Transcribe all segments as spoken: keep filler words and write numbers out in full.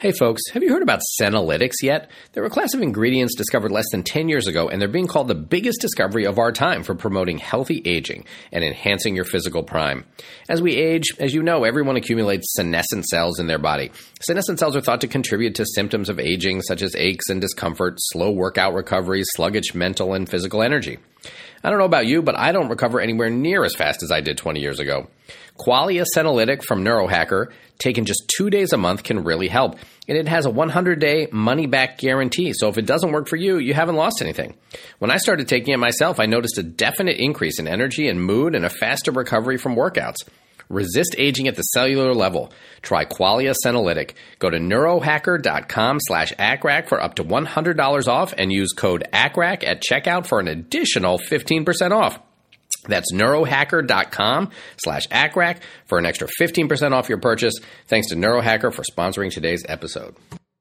Hey folks, have you heard about senolytics yet? They're a class of ingredients discovered less than ten years ago, and they're being called the biggest discovery of our time for promoting healthy aging and enhancing your physical prime. As we age, as you know, everyone accumulates senescent cells in their body. Senescent cells are thought to contribute to symptoms of aging such as aches and discomfort, slow workout recovery, sluggish mental and physical energy. I don't know about you, but I don't recover anywhere near as fast as I did twenty years ago. Qualia Senolytic from Neurohacker, taken just two days a month, can really help. And it has a one hundred day money-back guarantee, so if it doesn't work for you, you haven't lost anything. When I started taking it myself, I noticed a definite increase in energy and mood and a faster recovery from workouts. Resist aging at the cellular level. Try Qualia Senolytic. Go to neurohacker.com slash ACRAC for up to one hundred dollars off and use code ACRAC at checkout for an additional fifteen percent off. That's neurohacker.com slash ACRAC for an extra fifteen percent off your purchase. Thanks to Neurohacker for sponsoring today's episode.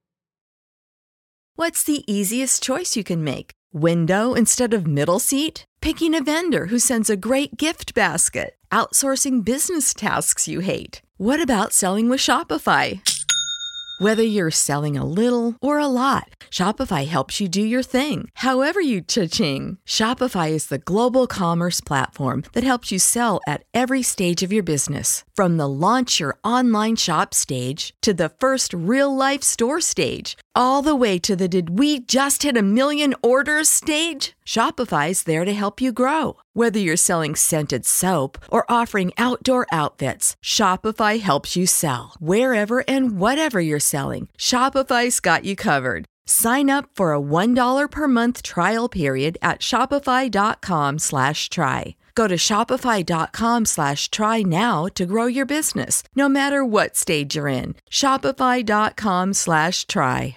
What's the easiest choice you can make? Window instead of middle seat? Picking a vendor who sends a great gift basket? Outsourcing business tasks you hate? What about selling with Shopify? Whether you're selling a little or a lot, Shopify helps you do your thing, however you cha-ching. Shopify is the global commerce platform that helps you sell at every stage of your business. From the launch your online shop stage to the first real-life store stage, all the way to the did we just hit a million orders stage. Shopify's there to help you grow. Whether you're selling scented soap or offering outdoor outfits, Shopify helps you sell. Wherever and whatever you're selling, Shopify's got you covered. Sign up for a one dollar per month trial period at shopify.com slash try. Go to shopify.com slash try now to grow your business, no matter what stage you're in. Shopify.com slash try.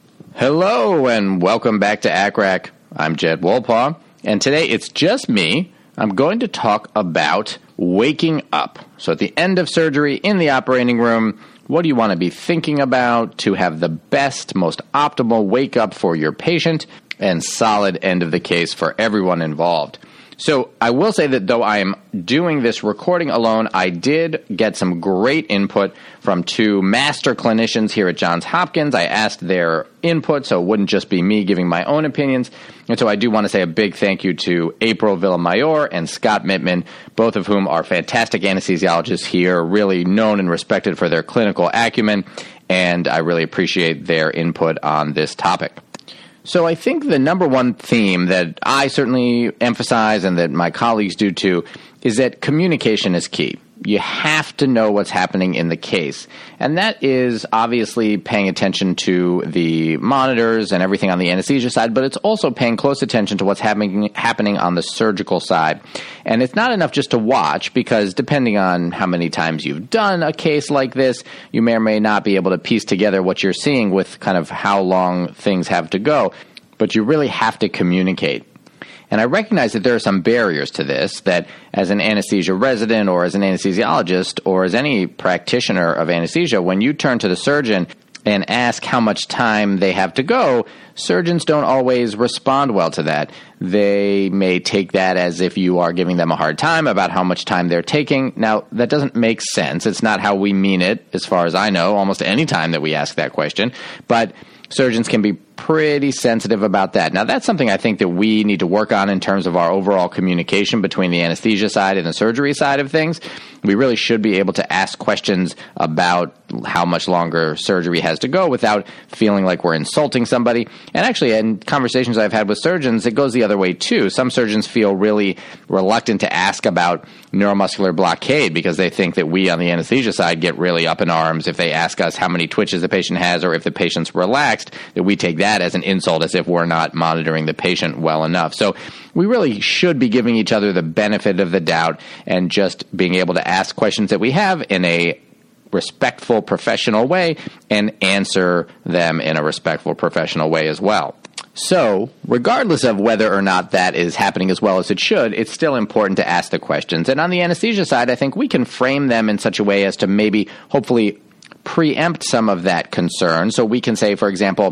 Hello and welcome back to ACRAC. I'm Jed Wolpaw, and today it's just me. I'm going to talk about waking up. So at the end of surgery, in the operating room, what do you want to be thinking about to have the best, most optimal wake up for your patient and solid end of the case for everyone involved? So I will say that though I am doing this recording alone, I did get some great input from two master clinicians here at Johns Hopkins. I asked their input, so it wouldn't just be me giving my own opinions. And so I do want to say a big thank you to April Villamayor and Scott Mittman, both of whom are fantastic anesthesiologists here, really known and respected for their clinical acumen, and I really appreciate their input on this topic. So I think the number one theme that I certainly emphasize and that my colleagues do too is that communication is key. You have to know what's happening in the case. And that is obviously paying attention to the monitors and everything on the anesthesia side, but it's also paying close attention to what's happening happening on the surgical side. And it's not enough just to watch, because depending on how many times you've done a case like this, you may or may not be able to piece together what you're seeing with kind of how long things have to go. But you really have to communicate. And I recognize that there are some barriers to this, that as an anesthesia resident or as an anesthesiologist or as any practitioner of anesthesia, when you turn to the surgeon and ask how much time they have to go, surgeons don't always respond well to that. They may take that as if you are giving them a hard time about how much time they're taking. Now, that doesn't make sense. It's not how we mean it, as far as I know, almost any time that we ask that question. But surgeons can be pretty sensitive about that. Now, that's something I think that we need to work on in terms of our overall communication between the anesthesia side and the surgery side of things. We really should be able to ask questions about how much longer surgery has to go without feeling like we're insulting somebody. And actually, in conversations I've had with surgeons, it goes the other way too. Some surgeons feel really reluctant to ask about neuromuscular blockade because they think that we on the anesthesia side get really up in arms if they ask us how many twitches the patient has or if the patient's relaxed, that we take that as an insult, as if we're not monitoring the patient well enough. So we really should be giving each other the benefit of the doubt and just being able to ask questions that we have in a respectful, professional way and answer them in a respectful, professional way as well. So, regardless of whether or not that is happening as well as it should, it's still important to ask the questions. And on the anesthesia side, I think we can frame them in such a way as to maybe, hopefully, preempt some of that concern. So we can say, for example,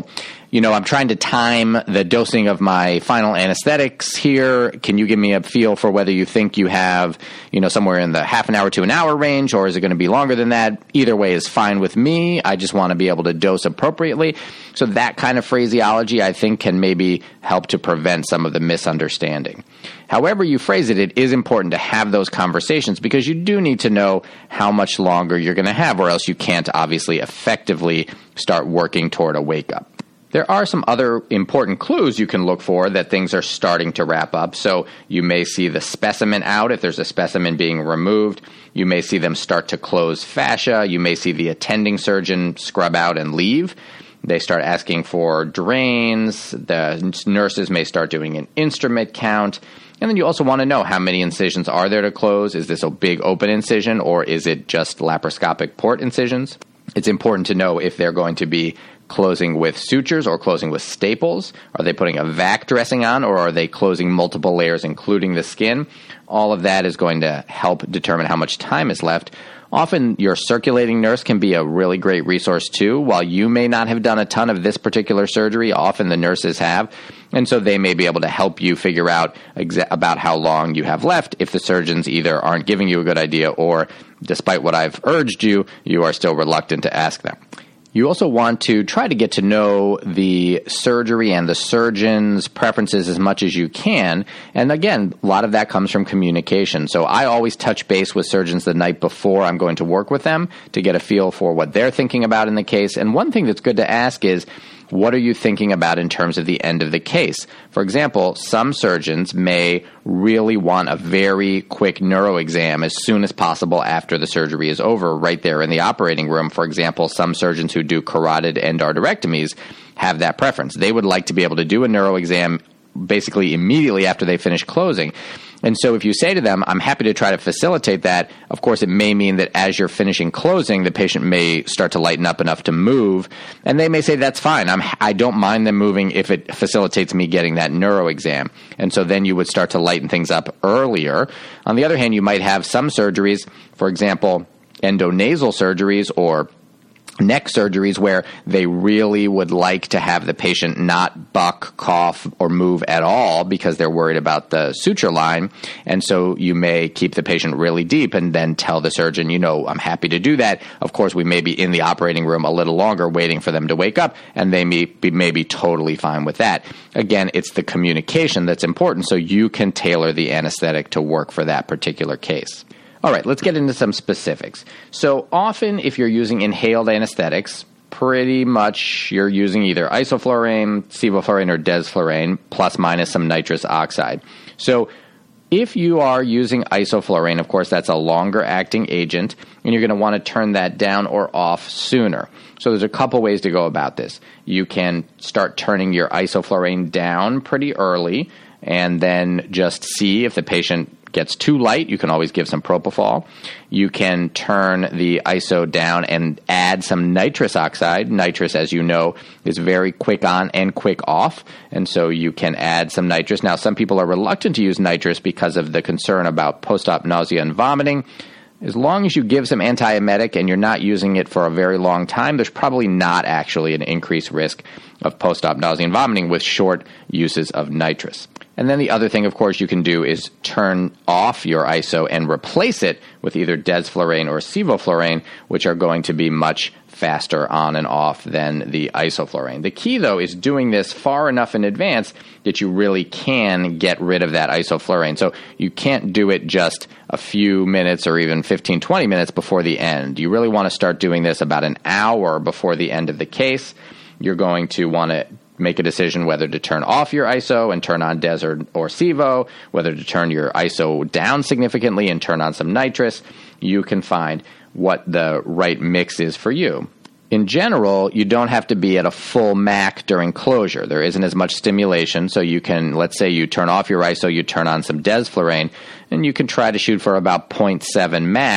you know, I'm trying to time the dosing of my final anesthetics here. Can you give me a feel for whether you think you have, you know, somewhere in the half an hour to an hour range, or is it going to be longer than that? Either way is fine with me. I just want to be able to dose appropriately. So that kind of phraseology, I think, can maybe help to prevent some of the misunderstanding. However you phrase it, it is important to have those conversations because you do need to know how much longer you're going to have, or else you can't obviously effectively start working toward a wake-up. There are some other important clues you can look for that things are starting to wrap up. So you may see the specimen out if there's a specimen being removed. You may see them start to close fascia. You may see the attending surgeon scrub out and leave. They start asking for drains. The nurses may start doing an instrument count. And then you also want to know how many incisions are there to close. Is this a big open incision, or is it just laparoscopic port incisions? It's important to know if they're going to be closing with sutures or closing with staples. Are they putting a vac dressing on, or are they closing multiple layers, including the skin? All of that is going to help determine how much time is left. Often your circulating nurse can be a really great resource too. While you may not have done a ton of this particular surgery, often the nurses have. And so they may be able to help you figure out exa- about how long you have left if the surgeons either aren't giving you a good idea, or despite what I've urged you, you are still reluctant to ask them. You also want to try to get to know the surgery and the surgeon's preferences as much as you can. And again, a lot of that comes from communication. So I always touch base with surgeons the night before I'm going to work with them to get a feel for what they're thinking about in the case. And one thing that's good to ask is, what are you thinking about in terms of the end of the case? For example, some surgeons may really want a very quick neuro exam as soon as possible after the surgery is over, right there in the operating room. For example, some surgeons who do carotid endarterectomies have that preference. They would like to be able to do a neuro exam basically immediately after they finish closing. And so if you say to them, I'm happy to try to facilitate that, of course, it may mean that as you're finishing closing, the patient may start to lighten up enough to move. And they may say, that's fine. I'm, I don't mind them moving if it facilitates me getting that neuro exam. And so then you would start to lighten things up earlier. On the other hand, you might have some surgeries, for example, endonasal surgeries or neck surgeries, where they really would like to have the patient not buck, cough, or move at all because they're worried about the suture line. And so you may keep the patient really deep and then tell the surgeon, you know, I'm happy to do that. Of course, we may be in the operating room a little longer waiting for them to wake up, and they may be, may be totally fine with that. Again, it's the communication that's important, so you can tailor the anesthetic to work for that particular case. All right, let's get into some specifics. So often if you're using inhaled anesthetics, pretty much you're using either isoflurane, sevoflurane, or desflurane, plus minus some nitrous oxide. So if you are using isoflurane, of course, that's a longer acting agent, and you're going to want to turn that down or off sooner. So there's a couple ways to go about this. You can start turning your isoflurane down pretty early, and then just see if the patient gets too light. You can always give some propofol. You can turn the I S O down and add some nitrous oxide. Nitrous, as you know, is very quick on and quick off, and so you can add some nitrous. Now, some people are reluctant to use nitrous because of the concern about post-op nausea and vomiting. As long as you give some antiemetic and you're not using it for a very long time, there's probably not actually an increased risk of post-op nausea and vomiting with short uses of nitrous. And then the other thing, of course, you can do is turn off your I S O and replace it with either desflurane or sevoflurane, which are going to be much faster on and off than the isoflurane. The key, though, is doing this far enough in advance that you really can get rid of that isoflurane. So you can't do it just a few minutes or even fifteen, twenty minutes before the end. You really want to start doing this about an hour before the end of the case. You're going to want to make a decision whether to turn off your I S O and turn on Des or, or Sevo, whether to turn your I S O down significantly and turn on some nitrous. You can find what the right mix is for you. In general, you don't have to be at a full M A C during closure. There isn't as much stimulation, so you can, let's say you turn off your I S O, you turn on some desflurane, and you can try to shoot for about zero point seven M A C.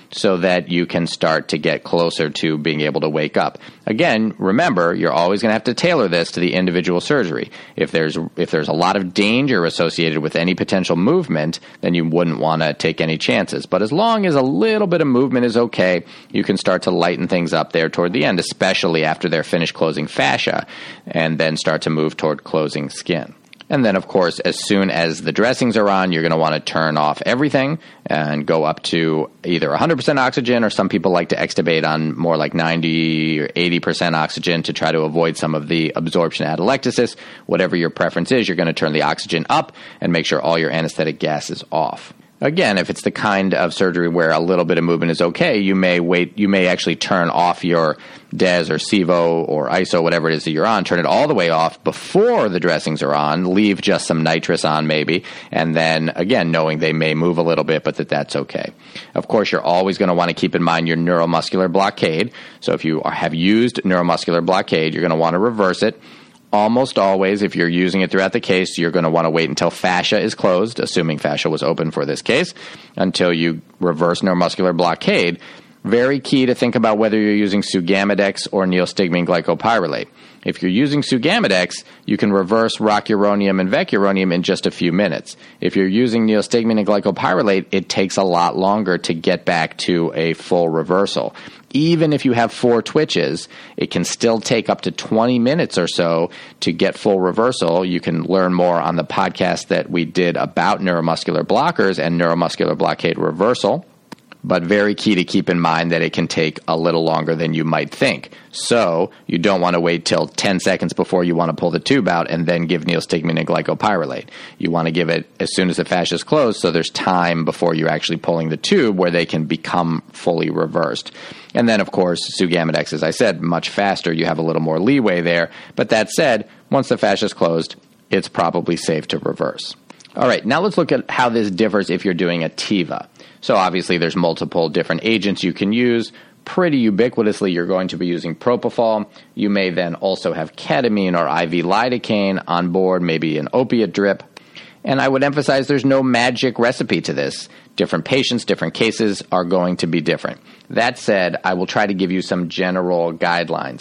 so that you can start to get closer to being able to wake up. Again, remember, you're always going to have to tailor this to the individual surgery. If there's if there's a lot of danger associated with any potential movement, then you wouldn't want to take any chances. But as long as a little bit of movement is okay, you can start to lighten things up there toward the end, especially after they're finished closing fascia, and then start to move toward closing skin. And then, of course, as soon as the dressings are on, you're going to want to turn off everything and go up to either one hundred percent oxygen, or some people like to extubate on more like ninety or eighty percent oxygen to try to avoid some of the absorption atelectasis. Whatever your preference is, you're going to turn the oxygen up and make sure all your anesthetic gas is off. Again, if it's the kind of surgery where a little bit of movement is okay, you may wait. You may actually turn off your D E S or SIVO or I S O, whatever it is that you're on, turn it all the way off before the dressings are on, leave just some nitrous on maybe, and then, again, knowing they may move a little bit, but that that's okay. Of course, you're always going to want to keep in mind your neuromuscular blockade. So if you are, have used neuromuscular blockade, you're going to want to reverse it. Almost always, if you're using it throughout the case, you're going to want to wait until fascia is closed, assuming fascia was open for this case, until you reverse neuromuscular blockade. Very key to think about whether you're using Sugamidex or neostigmine glycopyrrolate. If you're using Sugamidex, you can reverse rocuronium and vecuronium in just a few minutes. If you're using neostigmine and glycopyrrolate, it takes a lot longer to get back to a full reversal. Even if you have four twitches, it can still take up to twenty minutes or so to get full reversal. You can learn more on the podcast that we did about neuromuscular blockers and neuromuscular blockade reversal. But very key to keep in mind that it can take a little longer than you might think. So you don't want to wait till ten seconds before you want to pull the tube out and then give neostigmine and glycopyrrolate. You want to give it as soon as the fascia is closed, so there's time before you're actually pulling the tube where they can become fully reversed. And then, of course, Sugamidex, as I said, much faster. You have a little more leeway there. But that said, once the fascia is closed, it's probably safe to reverse. All right, now let's look at how this differs if you're doing a TIVA. So obviously there's multiple different agents you can use. Pretty ubiquitously, you're going to be using propofol. You may then also have ketamine or I V lidocaine on board, maybe an opiate drip. And I would emphasize there's no magic recipe to this. Different patients, different cases are going to be different. That said, I will try to give you some general guidelines.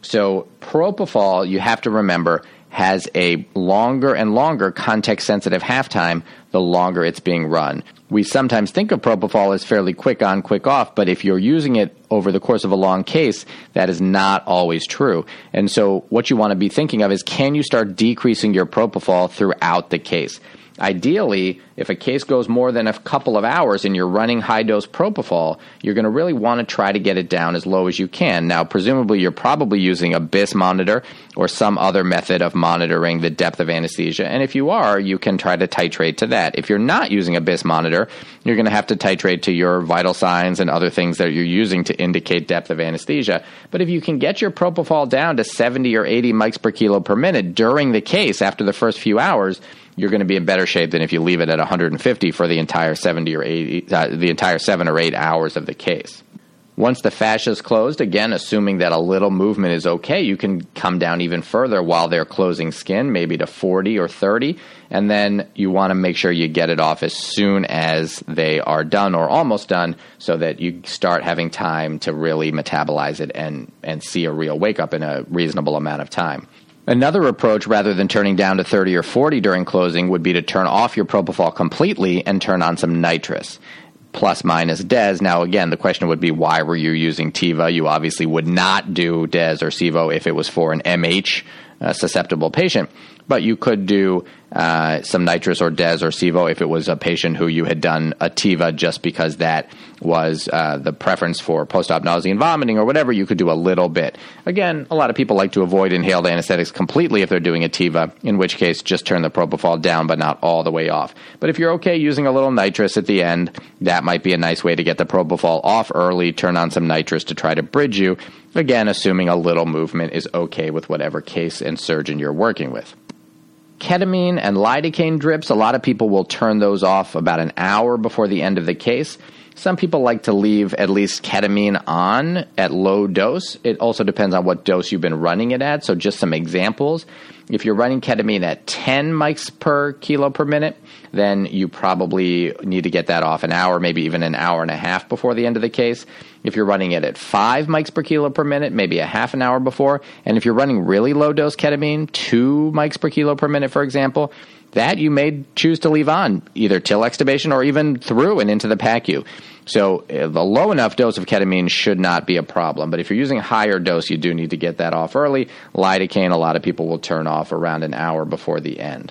So propofol, you have to remember, has a longer and longer context-sensitive half-time the longer it's being run. We sometimes think of propofol as fairly quick on, quick off, but if you're using it over the course of a long case, that is not always true. And so what you want to be thinking of is, can you start decreasing your propofol throughout the case? Ideally, if a case goes more than a couple of hours and you're running high-dose propofol, you're going to really want to try to get it down as low as you can. Now, presumably, you're probably using a B I S monitor or some other method of monitoring the depth of anesthesia. And if you are, you can try to titrate to that. If you're not using a B I S monitor, you're going to have to titrate to your vital signs and other things that you're using to indicate depth of anesthesia. But if you can get your propofol down to seventy or eighty mics per kilo per minute during the case after the first few hours, you're going to be in better shape than if you leave it at one hundred fifty for the entire seventy or eighty, uh, the entire seven or eight hours of the case. Once the fascia is closed, again, assuming that a little movement is okay, you can come down even further while they're closing skin, maybe to forty or thirty, and then you want to make sure you get it off as soon as they are done or almost done so that you start having time to really metabolize it and, and see a real wake-up in a reasonable amount of time. Another approach, rather than turning down to thirty or forty during closing, would be to turn off your propofol completely and turn on some nitrous, plus minus D E S. Now, again, the question would be, why were you using TIVA? You obviously would not do D E S or SIVO if it was for an M H uh, susceptible patient, but you could do uh, some nitrous or D E S or SIVO if it was a patient who you had done a TIVA just because that was uh, the preference for post-op nausea and vomiting or whatever. You could do a little bit. Again, a lot of people like to avoid inhaled anesthetics completely if they're doing a TIVA, in which case just turn the propofol down but not all the way off. But if you're okay using a little nitrous at the end, that might be a nice way to get the propofol off early, turn on some nitrous to try to bridge you, again, assuming a little movement is okay with whatever case and surgeon you're working with. Ketamine and lidocaine drips, a lot of people will turn those off about an hour before the end of the case. Some people like to leave at least ketamine on at low dose. It also depends on what dose you've been running it at. So just some examples. If you're running ketamine at ten mics per kilo per minute, then you probably need to get that off an hour, maybe even an hour and a half before the end of the case. If you're running it at five mics per kilo per minute, maybe a half an hour before. And if you're running really low dose ketamine, two mics per kilo per minute, for example, that you may choose to leave on either till extubation or even through and into the P A C U. So a low enough dose of ketamine should not be a problem. But if you're using a higher dose, you do need to get that off early. Lidocaine, a lot of people will turn off around an hour before the end.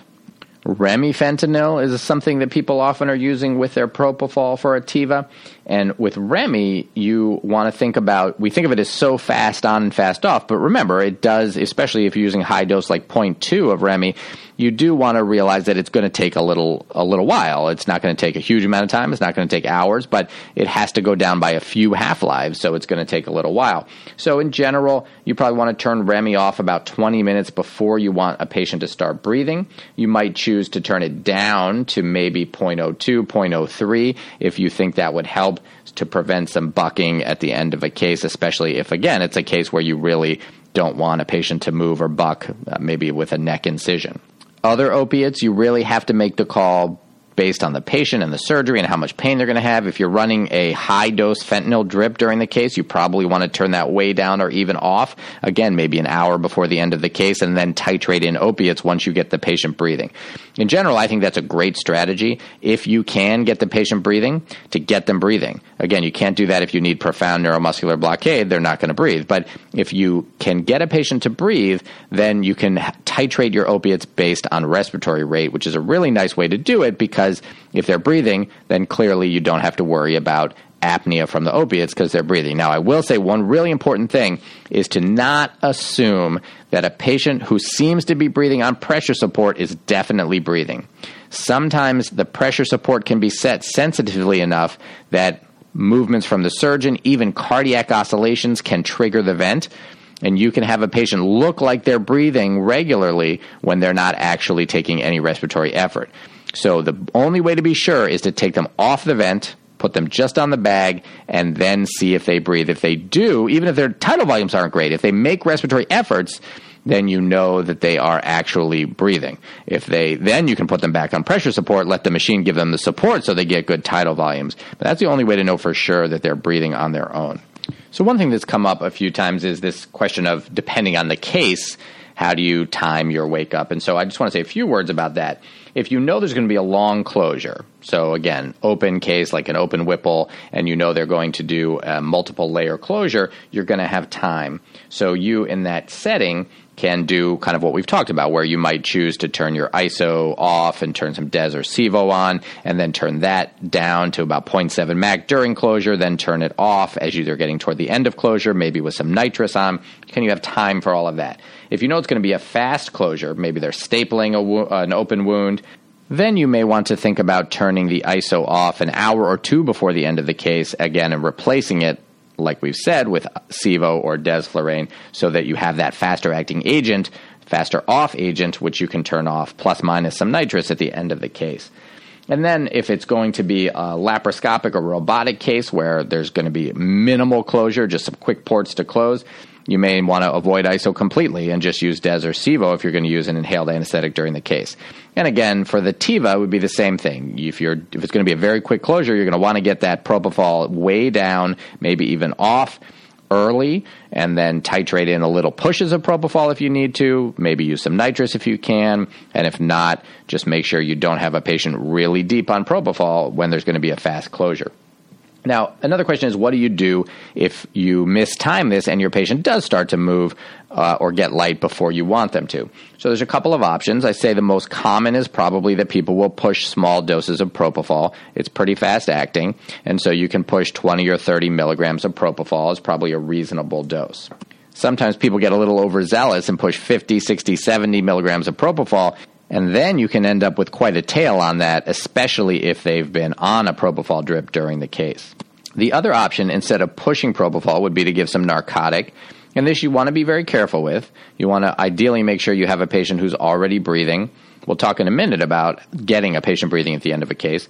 Remifentanil is something that people often are using with their propofol for a Tiva. And with Remi, you want to think about, we think of it as so fast on and fast off, but remember, it does, especially if you're using high dose like zero point two of Remi, you do want to realize that it's going to take a little a little while. It's not going to take a huge amount of time. It's not going to take hours, but it has to go down by a few half-lives, so it's going to take a little while. So in general, you probably want to turn Remi off about twenty minutes before you want a patient to start breathing. You might choose to turn it down to maybe zero point zero two, zero point zero three if you think that would help to prevent some bucking at the end of a case, especially if, again, it's a case where you really don't want a patient to move or buck, uh, maybe with a neck incision. Other opiates, you really have to make the call based on the patient and the surgery and how much pain they're going to have. If you're running a high-dose fentanyl drip during the case, you probably want to turn that way down or even off, again, maybe an hour before the end of the case, and then titrate in opiates once you get the patient breathing. In general, I think that's a great strategy. If you can get the patient breathing, to get them breathing. Again, you can't do that if you need profound neuromuscular blockade. They're not going to breathe. But if you can get a patient to breathe, then you can titrate your opiates based on respiratory rate, which is a really nice way to do it, because if they're breathing, then clearly you don't have to worry about apnea from the opiates because they're breathing. Now, I will say one really important thing is to not assume that a patient who seems to be breathing on pressure support is definitely breathing. Sometimes the pressure support can be set sensitively enough that movements from the surgeon, even cardiac oscillations, can trigger the vent. And you can have a patient look like they're breathing regularly when they're not actually taking any respiratory effort. So the only way to be sure is to take them off the vent, put them just on the bag, and then see if they breathe. If they do, even if their tidal volumes aren't great, if they make respiratory efforts, then you know that they are actually breathing. If they, then you can put them back on pressure support, let the machine give them the support so they get good tidal volumes. But that's the only way to know for sure that they're breathing on their own. So one thing that's come up a few times is this question of, depending on the case, how do you time your wake up? And so I just want to say a few words about that. If you know there's going to be a long closure, so again, open case like an open Whipple, and you know they're going to do a multiple layer closure, you're going to have time. So you, in that setting, can do kind of what we've talked about, where you might choose to turn your I S O off and turn some Des or Sevo on, and then turn that down to about zero point seven Mac during closure, then turn it off as you're getting toward the end of closure, maybe with some nitrous on. Can you have time for all of that? If you know it's going to be a fast closure, maybe they're stapling a wo- uh, an open wound, then you may want to think about turning the I S O off an hour or two before the end of the case, again, and replacing it, like we've said, with Sevo or Desflurane, so that you have that faster acting agent, faster off agent, which you can turn off, plus minus some nitrous at the end of the case. And then if it's going to be a laparoscopic or robotic case where there's going to be minimal closure, just some quick ports to close, you may want to avoid I S O completely and just use Des or Sevo if you're going to use an inhaled anesthetic during the case. And again, for the Tiva, it would be the same thing. If you're if it's going to be a very quick closure, you're going to want to get that propofol way down, maybe even off early, and then titrate in a little pushes of propofol if you need to. Maybe use some nitrous if you can. And if not, just make sure you don't have a patient really deep on propofol when there's going to be a fast closure. Now, another question is, what do you do if you mistime this and your patient does start to move uh, or get light before you want them to? So there's a couple of options. I say the most common is probably that people will push small doses of propofol. It's pretty fast acting, and so you can push twenty or thirty milligrams of propofol is probably a reasonable dose. Sometimes people get a little overzealous and push fifty, sixty, seventy milligrams of propofol, and then you can end up with quite a tail on that, especially if they've been on a propofol drip during the case. The other option, instead of pushing propofol, would be to give some narcotic. And this you want to be very careful with. You want to ideally make sure you have a patient who's already breathing. We'll talk in a minute about getting a patient breathing at the end of a case.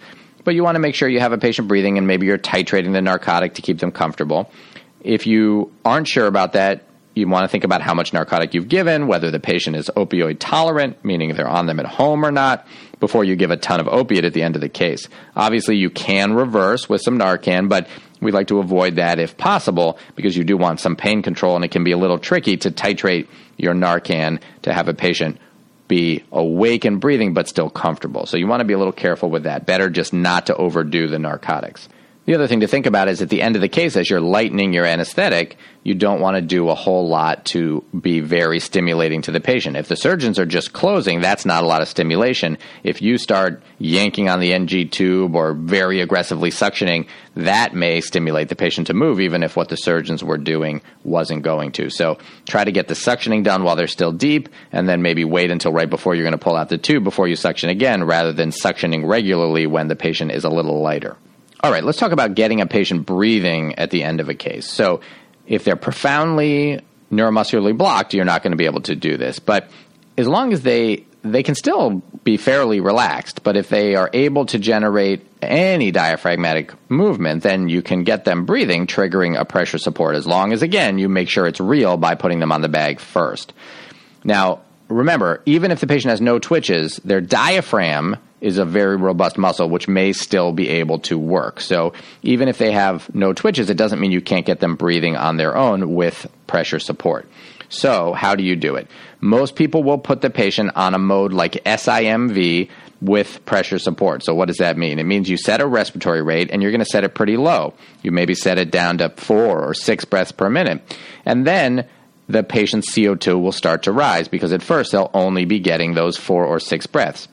but you want to make sure you have a patient breathing and maybe you're titrating the narcotic to keep them comfortable. If you aren't sure about that, you want to think about how much narcotic you've given, whether the patient is opioid tolerant, meaning they're on them at home or not, before you give a ton of opiate at the end of the case. Obviously, you can reverse with some Narcan, but we like to avoid that if possible because you do want some pain control, and it can be a little tricky to titrate your Narcan to have a patient be awake and breathing but still comfortable. So you want to be a little careful with that. Better just not to overdo the narcotics. The other thing to think about is at the end of the case, as you're lightening your anesthetic, you don't want to do a whole lot to be very stimulating to the patient. If the surgeons are just closing, that's not a lot of stimulation. If you start yanking on the N G tube or very aggressively suctioning, that may stimulate the patient to move, even if what the surgeons were doing wasn't going to. So try to get the suctioning done while they're still deep, and then maybe wait until right before you're going to pull out the tube before you suction again, rather than suctioning regularly when the patient is a little lighter. All right, let's talk about getting a patient breathing at the end of a case. So if they're profoundly neuromuscularly blocked, you're not going to be able to do this. But as long as they they can still be fairly relaxed, but if they are able to generate any diaphragmatic movement, then you can get them breathing, triggering a pressure support, as long as, again, you make sure it's real by putting them on the bag first. Now, remember, even if the patient has no twitches, their diaphragm is a very robust muscle which may still be able to work. So even if they have no twitches, it doesn't mean you can't get them breathing on their own with pressure support. So how do you do it? Most people will put the patient on a mode like S I M V with pressure support. So what does that mean? It means you set a respiratory rate and you're going to set it pretty low. You maybe set it down to four or six breaths per minute. And then the patient's C O two will start to rise because at first they'll only be getting those four or six breaths.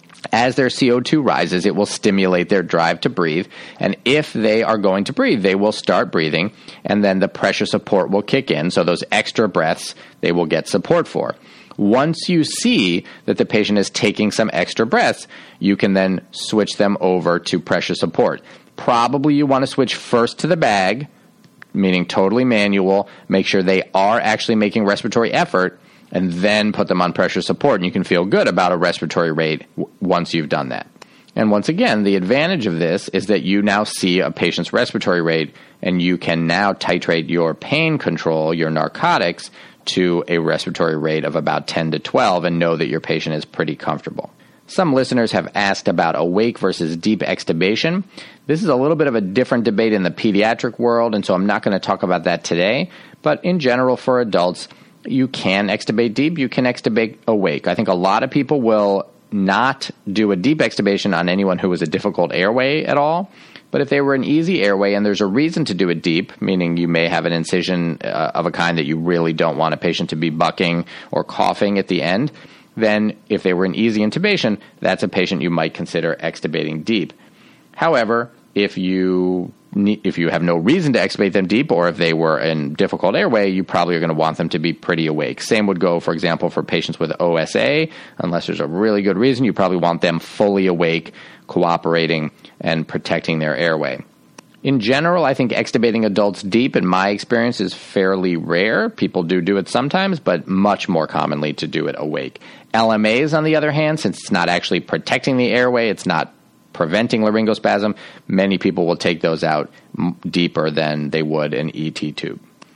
As their C O two rises, it will stimulate their drive to breathe. And if they are going to breathe, they will start breathing, and then the pressure support will kick in. So those extra breaths, they will get support for. Once you see that the patient is taking some extra breaths, you can then switch them over to pressure support. Probably you want to switch first to the bag, meaning totally manual. Make sure they are actually making respiratory effort, and then put them on pressure support, and you can feel good about a respiratory rate w- once you've done that. And once again, the advantage of this is that you now see a patient's respiratory rate, and you can now titrate your pain control, your narcotics, to a respiratory rate of about ten to twelve and know that your patient is pretty comfortable. Some listeners have asked about awake versus deep extubation. This is a little bit of a different debate in the pediatric world, and so I'm not going to talk about that today. But in general, for adults, you can extubate deep, you can extubate awake. I think a lot of people will not do a deep extubation on anyone who has a difficult airway at all. But if they were an easy airway and there's a reason to do it deep, meaning you may have an incision uh, of a kind that you really don't want a patient to be bucking or coughing at the end, then if they were an easy intubation, that's a patient you might consider extubating deep. However, if you if you have no reason to extubate them deep, or if they were in difficult airway, you probably are going to want them to be pretty awake. Same would go, for example, for patients with O S A. Unless there's a really good reason, you probably want them fully awake, cooperating, and protecting their airway. In general, I think extubating adults deep, in my experience, is fairly rare. People do do it sometimes, but much more commonly to do it awake. L M As, on the other hand, since it's not actually protecting the airway, it's not preventing laryngospasm, many people will take those out m- deeper than they would an E T tube.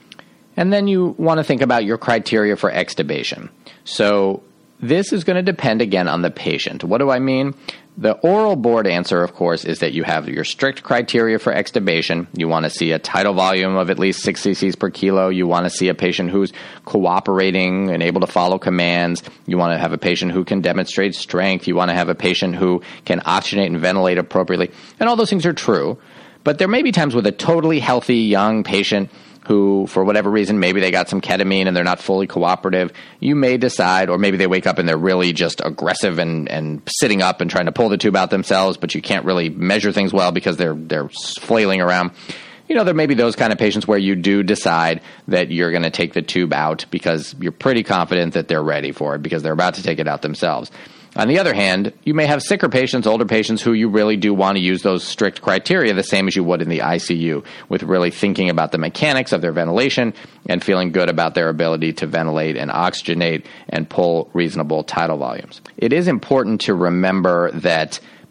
And then you want to think about your criteria for extubation. So this is going to depend, again, on the patient. What do I mean? The oral board answer, of course, is that you have your strict criteria for extubation. You want to see a tidal volume of at least six cc's per kilo. You want to see a patient who's cooperating and able to follow commands. You want to have a patient who can demonstrate strength. You want to have a patient who can oxygenate and ventilate appropriately. And all those things are true. But there may be times with a totally healthy young patient who, for whatever reason, maybe they got some ketamine and they're not fully cooperative, you may decide, or maybe they wake up and they're really just aggressive and, and sitting up and trying to pull the tube out themselves, but you can't really measure things well because they're they're flailing around. You know, there may be those kind of patients where you do decide that you're going to take the tube out because you're pretty confident that they're ready for it because they're about to take it out themselves. On the other hand, you may have sicker patients, older patients, who you really do want to use those strict criteria the same as you would in the I C U, with really thinking about the mechanics of their ventilation and feeling good about their ability to ventilate and oxygenate and pull reasonable tidal volumes. It is important to remember that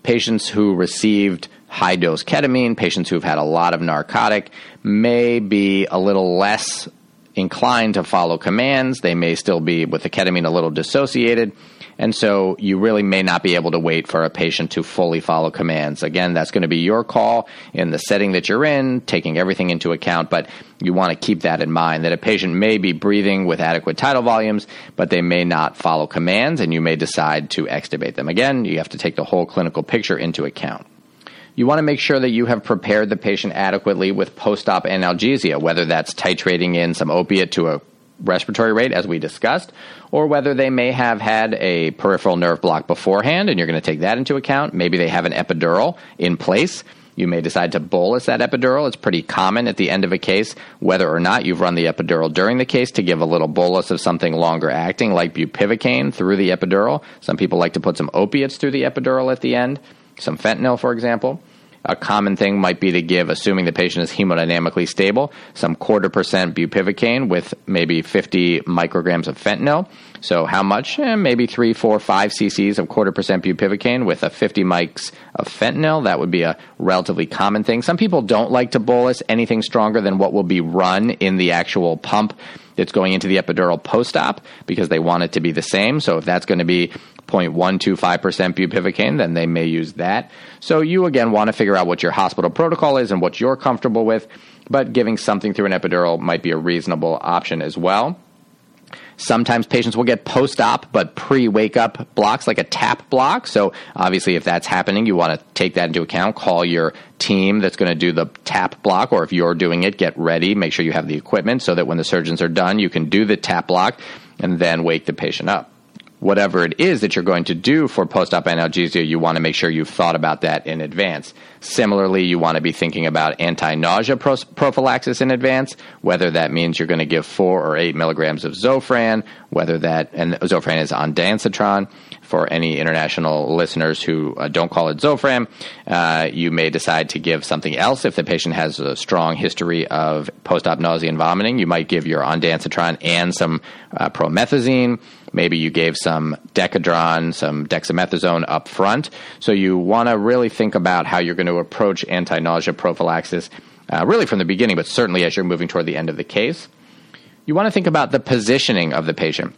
patients who received high-dose ketamine, patients who've had a lot of narcotic, may be a little less inclined to follow commands. They may still be, with the ketamine, a little dissociated. And so you really may not be able to wait for a patient to fully follow commands. Again, that's going to be your call in the setting that you're in, taking everything into account, but you want to keep that in mind, that a patient may be breathing with adequate tidal volumes, but they may not follow commands, and you may decide to extubate them. Again, you have to take the whole clinical picture into account. You want to make sure that you have prepared the patient adequately with post-op analgesia, whether that's titrating in some opiate to a respiratory rate, as we discussed, or whether they may have had a peripheral nerve block beforehand, and you're going to take that into account. Maybe they have an epidural in place. You may decide to bolus that epidural. It's pretty common at the end of a case, whether or not you've run the epidural during the case, to give a little bolus of something longer acting, like bupivacaine through the epidural. Some people like to put some opiates through the epidural at the end, some fentanyl, for example. A common thing might be to give, assuming the patient is hemodynamically stable, some quarter percent bupivacaine with maybe fifty micrograms of fentanyl. So how much? Eh, maybe three, four, five cc's of quarter percent bupivacaine with a fifty mics of fentanyl. That would be a relatively common thing. Some people don't like to bolus anything stronger than what will be run in the actual pump that's going into the epidural post-op, because they want it to be the same. So if that's going to be zero point one two five percent bupivacaine, then they may use that. So you, again, want to figure out what your hospital protocol is and what you're comfortable with, but giving something through an epidural might be a reasonable option as well. Sometimes patients will get post-op but pre-wake-up blocks, like a tap block. So obviously if that's happening, you want to take that into account. Call your team that's going to do the tap block, or if you're doing it, get ready. Make sure you have the equipment so that when the surgeons are done, you can do the tap block and then wake the patient up. Whatever it is that you're going to do for post-op analgesia, you want to make sure you've thought about that in advance. Similarly, you want to be thinking about anti-nausea pros- prophylaxis in advance, whether that means you're going to give four or eight milligrams of Zofran, whether that, and Zofran is ondansetron. For any international listeners who uh, don't call it Zofran, uh, you may decide to give something else. If the patient has a strong history of post-op nausea and vomiting, you might give your ondansetron and some uh, promethazine. Maybe you gave some Decadron, some dexamethasone up front. So you want to really think about how you're going to approach anti-nausea prophylaxis, uh, really from the beginning, but certainly as you're moving toward the end of the case. You want to think about the positioning of the patient.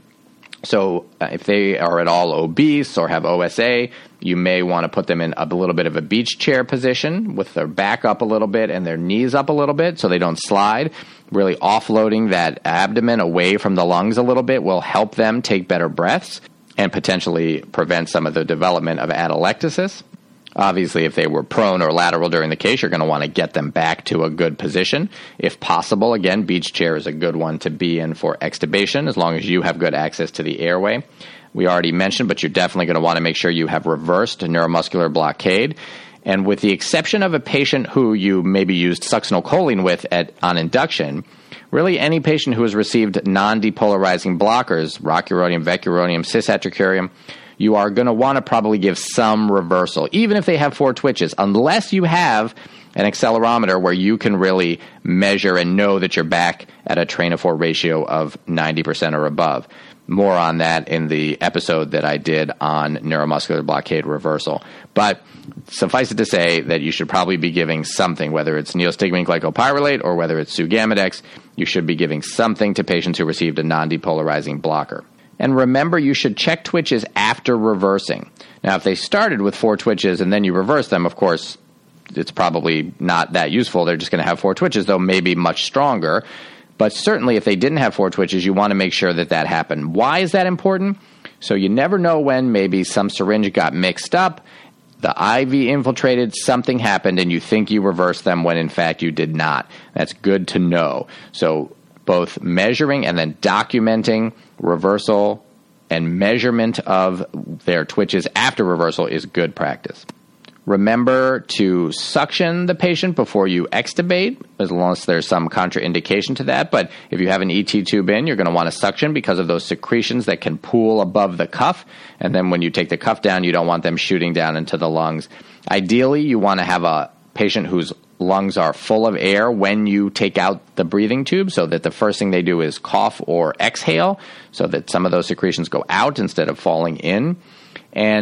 So uh, if they are at all obese or have O S A, you may want to put them in a little bit of a beach chair position with their back up a little bit and their knees up a little bit so they don't slide. Really offloading that abdomen away from the lungs a little bit will help them take better breaths and potentially prevent some of the development of atelectasis. Obviously, if they were prone or lateral during the case, you're going to want to get them back to a good position. If possible, again, beach chair is a good one to be in for extubation, as long as you have good access to the airway. We already mentioned, but you're definitely going to want to make sure you have reversed neuromuscular blockade. And with the exception of a patient who you maybe used succinylcholine with at, on induction, really any patient who has received non-depolarizing blockers, rocuronium, vecuronium, cisatracurium, you are going to want to probably give some reversal, even if they have four twitches, unless you have an accelerometer where you can really measure and know that you're back at a train of four ratio of ninety percent or above. More on that in the episode that I did on neuromuscular blockade reversal. But suffice it to say that you should probably be giving something, whether it's neostigmine glycopyrrolate or whether it's Sugammadex. You should be giving something to patients who received a non-depolarizing blocker. And remember, you should check twitches after reversing. Now, if they started with four twitches and then you reverse them, of course, it's probably not that useful. They're just going to have four twitches, though maybe much stronger. But certainly if they didn't have four twitches, you want to make sure that that happened. Why is that important? So you never know when maybe some syringe got mixed up, the I V infiltrated, something happened, and you think you reversed them when in fact you did not. That's good to know. So both measuring and then documenting reversal and measurement of their twitches after reversal is good practice. Remember to suction the patient before you extubate, as long as there's some contraindication to that. But if you have an E T tube in, you're going to want to suction because of those secretions that can pool above the cuff. And then when you take the cuff down, you don't want them shooting down into the lungs. Ideally, you want to have a patient whose lungs are full of air when you take out the breathing tube, so that the first thing they do is cough or exhale, so that some of those secretions go out instead of falling in. And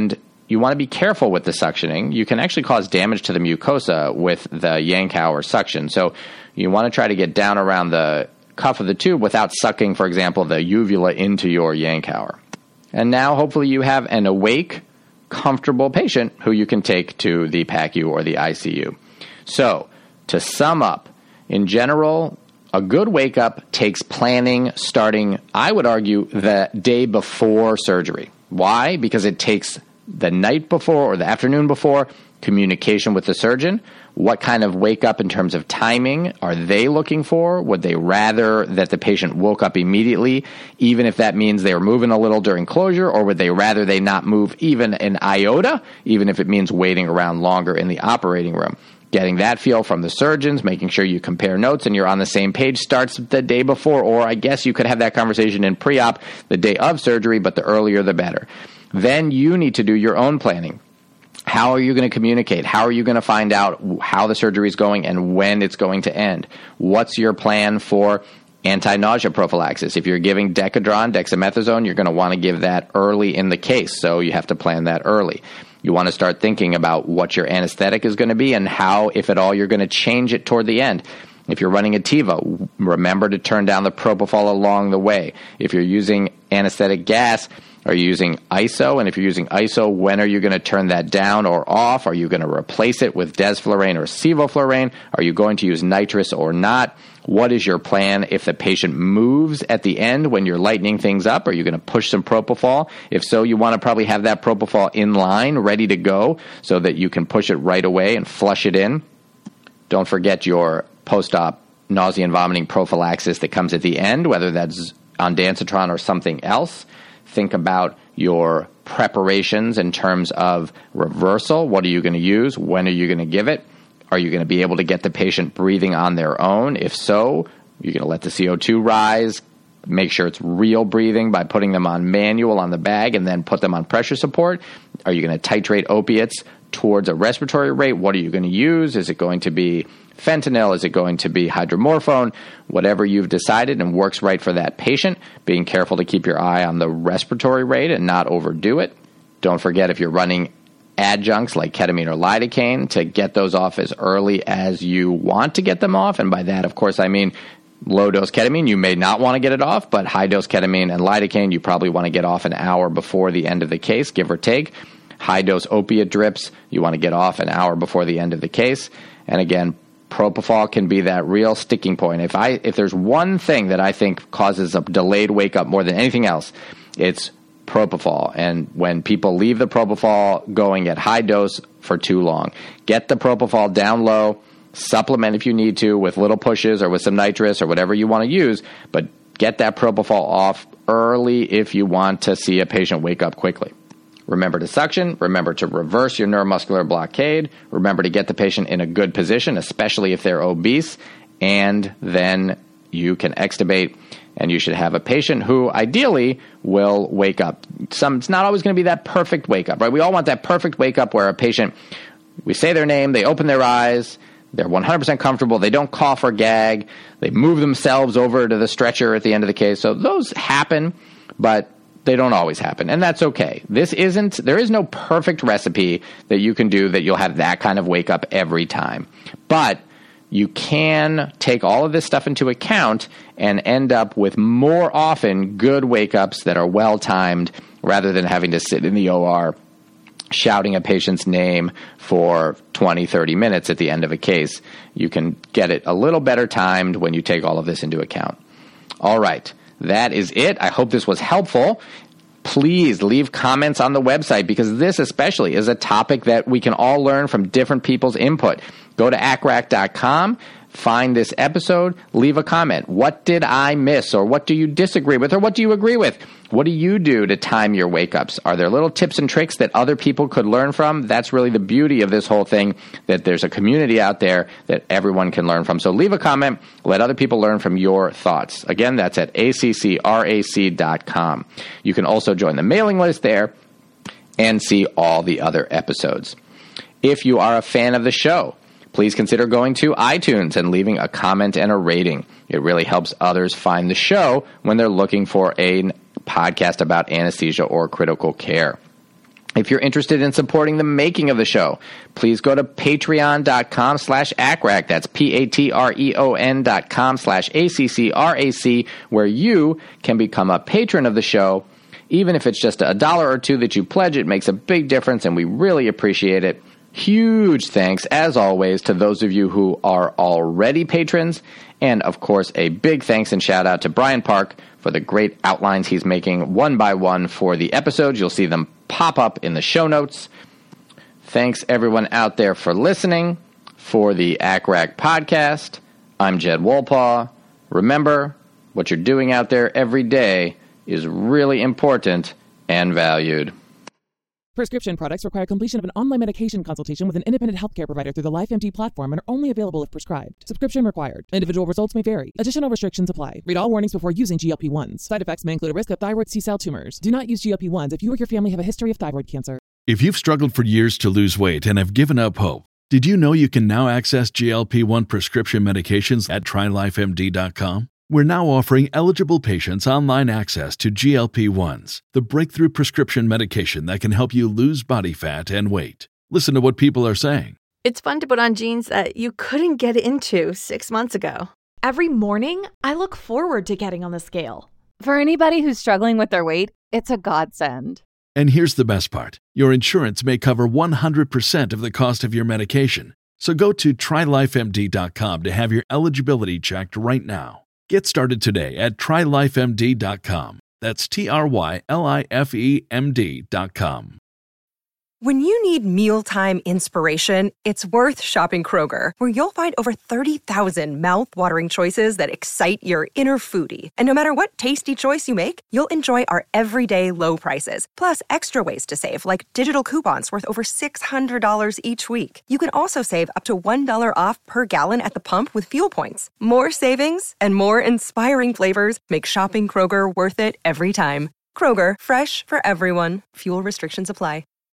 you want to be careful with the suctioning. You can actually cause damage to the mucosa with the Yankow or suction. So you want to try to get down around the cuff of the tube without sucking, for example, the uvula into your Yankower. And now hopefully you have an awake, comfortable patient who you can take to the P A C U or the I C U. So to sum up, in general, a good wake-up takes planning starting, I would argue, the day before surgery. Why? Because it takes the night before or the afternoon before, communication with the surgeon. What kind of wake-up in terms of timing are they looking for? Would they rather that the patient woke up immediately, even if that means they were moving a little during closure, or would they rather they not move even an iota, even if it means waiting around longer in the operating room? Getting that feel from the surgeons, making sure you compare notes and you're on the same page starts the day before, or I guess you could have that conversation in pre-op the day of surgery, but the earlier the better. Then you need to do your own planning. How are you going to communicate? How are you going to find out how the surgery is going and when it's going to end? What's your plan for anti-nausea prophylaxis? If you're giving Decadron, dexamethasone, you're going to want to give that early in the case, so you have to plan that early. You want to start thinking about what your anesthetic is going to be and how, if at all, you're going to change it toward the end. If you're running a TiVo, remember to turn down the propofol along the way. If you're using anesthetic gas, are you using I S O? And if you're using I S O, when are you going to turn that down or off? Are you going to replace it with desflurane or sevoflurane? Are you going to use nitrous or not? What is your plan if the patient moves at the end when you're lightening things up? Are you going to push some propofol? If so, you want to probably have that propofol in line, ready to go, so that you can push it right away and flush it in. Don't forget your post-op nausea and vomiting prophylaxis that comes at the end, whether that's ondansetron or something else. Think about your preparations in terms of reversal. What are you going to use? When are you going to give it? Are you going to be able to get the patient breathing on their own? If so, you're going to let the C O two rise, make sure it's real breathing by putting them on manual on the bag and then put them on pressure support. Are you going to titrate opiates towards a respiratory rate? What are you going to use? Is it going to be fentanyl? Is it going to be hydromorphone? Whatever you've decided and works right for that patient, being careful to keep your eye on the respiratory rate and not overdo it. Don't forget, if you're running adjuncts like ketamine or lidocaine, to get those off as early as you want to get them off. And by that, of course, I mean low-dose ketamine, you may not want to get it off, but high-dose ketamine and lidocaine, you probably want to get off an hour before the end of the case, give or take. High-dose opiate drips, you want to get off an hour before the end of the case. And again, propofol can be that real sticking point. If I if there's one thing that I think causes a delayed wake-up more than anything else, it's propofol. And when people leave the propofol going at high dose for too long, get the propofol down low, supplement if you need to with little pushes or with some nitrous or whatever you want to use, but get that propofol off early if you want to see a patient wake up quickly. Remember to suction. Remember to reverse your neuromuscular blockade. Remember to get the patient in a good position, especially if they're obese. And then you can extubate, and you should have a patient who ideally will wake up. Some, it's not always going to be that perfect wake up, right? We all want that perfect wake up where a patient, we say their name, they open their eyes, they're one hundred percent comfortable, they don't cough or gag, they move themselves over to the stretcher at the end of the case. So those happen, but they don't always happen, and that's okay. This isn't, there is no perfect recipe that you can do that you'll have that kind of wake up every time. But you can take all of this stuff into account and end up with more often good wake-ups that are well-timed rather than having to sit in the O R shouting a patient's name for twenty, thirty minutes at the end of a case. You can get it a little better timed when you take all of this into account. All right, that is it. I hope this was helpful. Please leave comments on the website, because this especially is a topic that we can all learn from different people's input. Go to A C R A C dot com, find this episode, leave a comment. What did I miss, or what do you disagree with, or what do you agree with? What do you do to time your wake-ups? Are there little tips and tricks that other people could learn from? That's really the beauty of this whole thing, that there's a community out there that everyone can learn from. So leave a comment. Let other people learn from your thoughts. Again, that's at A C C R A C dot com. You can also join the mailing list there and see all the other episodes. If you are a fan of the show, please consider going to iTunes and leaving a comment and a rating. It really helps others find the show when they're looking for a podcast about anesthesia or critical care. If you're interested in supporting the making of the show, please go to patreon.com slash ACCRAC. That's P-A-T-R-E-O-N dot com slash A-C-C-R-A-C, where you can become a patron of the show. Even if it's just a dollar or two that you pledge, it makes a big difference, and we really appreciate it. Huge thanks, as always, to those of you who are already patrons. And, of course, a big thanks and shout-out to Brian Park for the great outlines he's making one by one for the episodes. You'll see them pop up in the show notes. Thanks, everyone out there, for listening. For the ACCRAC podcast, I'm Jed Wolpaw. Remember, what you're doing out there every day is really important and valued. Prescription products require completion of an online medication consultation with an independent healthcare provider through the LifeMD platform and are only available if prescribed. Subscription required. Individual results may vary. Additional restrictions apply. Read all warnings before using G L P ones. Side effects may include a risk of thyroid C-cell tumors. Do not use G L P ones if you or your family have a history of thyroid cancer. If you've struggled for years to lose weight and have given up hope, did you know you can now access G L P one prescription medications at try life M D dot com? We're now offering eligible patients online access to G L P ones, the breakthrough prescription medication that can help you lose body fat and weight. Listen to what people are saying. It's fun to put on jeans that you couldn't get into six months ago. Every morning, I look forward to getting on the scale. For anybody who's struggling with their weight, it's a godsend. And here's the best part. Your insurance may cover one hundred percent of the cost of your medication. So go to try life M D dot com to have your eligibility checked right now. Get started today at try life M D dot com. That's T R Y L I F E M D dot com. When you need mealtime inspiration, it's worth shopping Kroger, where you'll find over thirty thousand mouth-watering choices that excite your inner foodie. And no matter what tasty choice you make, you'll enjoy our everyday low prices, plus extra ways to save, like digital coupons worth over six hundred dollars each week. You can also save up to one dollar off per gallon at the pump with fuel points. More savings and more inspiring flavors make shopping Kroger worth it every time. Kroger, fresh for everyone. Fuel restrictions apply.